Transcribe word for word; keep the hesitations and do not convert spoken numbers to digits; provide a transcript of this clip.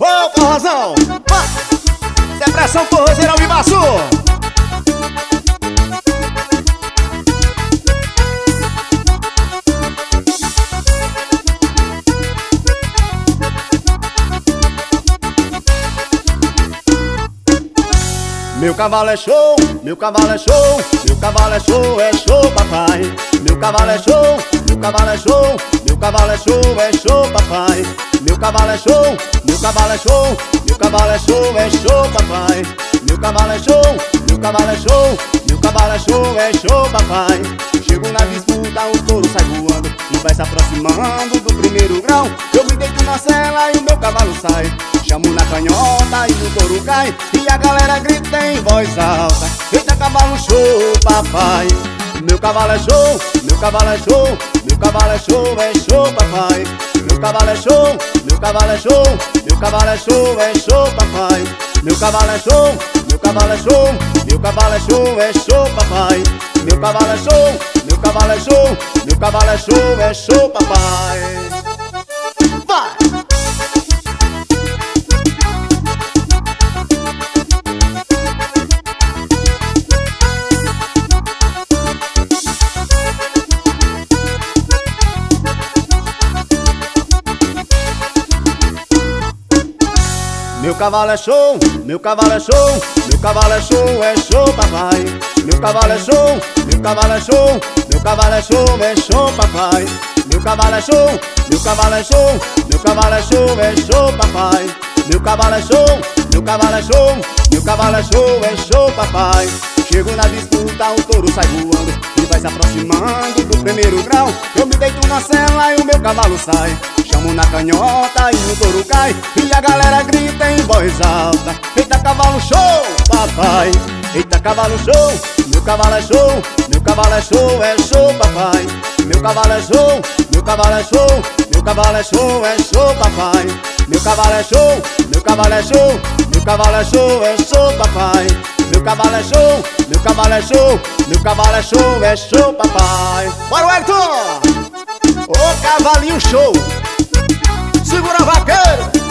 Ô, forrozão! Isso é pressão forrozeira ao vivaço! Meu cavalo é show, meu cavalo é show, meu cavalo é show, é show, papai. Meu cavalo é show, meu cavalo é show, meu cavalo é show, é show, papai. Meu cavalo é show, meu cavalo é show, meu cavalo é show, é show, papai. Meu cavalo é show, meu cavalo é show, meu cavalo é show, é show, papai. Chego na disputa, o touro sai voando e vai se aproximando do primeiro grau. Eu me deito na cela e o meu cavalo sai. Chamo na canhota e o touro cai e a galera grita em voz alta: eita, cavalo show, papai. Meu cavalo é show, meu cavalo é show, meu cavalo é show, é show, papai. Meu cavalo é show, meu cavalo é show, meu cavalo é show, é show, papai. Meu cavalo é show, meu cavalo é show, meu cavalo é show, é show, papai. Meu cavalo é show, meu cavalo é show, meu cavalo é show, é show, papai. Vai! Meu cavalo é show, meu cavalo é show, meu cavalo é show, é show, papai. Meu cavalo é show, meu cavalo é show, meu cavalo é show, é show, papai. Meu cavalo é show, meu cavalo é show, meu cavalo é show, é show, papai. Meu cavalo é show, meu cavalo é show, meu cavalo é show, é show, papai. Chego na disputa, o touro sai voando e vai se aproximando do primeiro grau. Eu me deito na cela e o meu cavalo sai. Chamo na canhota e o touro cai e a galera grita em voz alta: eita, cavalo show, papai. Eita, cavalo show, meu cavalo é show, meu cavalo é show, é show, papai. Meu cavalo é show, meu cavalo é show, meu cavalo é show, é show, papai. Meu cavalo é show, meu cavalo é show, meu cavalo é show, é show, papai. Meu cavalo é show, meu cavalo é show, meu cavalo é show, é show, papai. Bora, Wellington! Ô, cavalinho show! Segura, vaqueiro!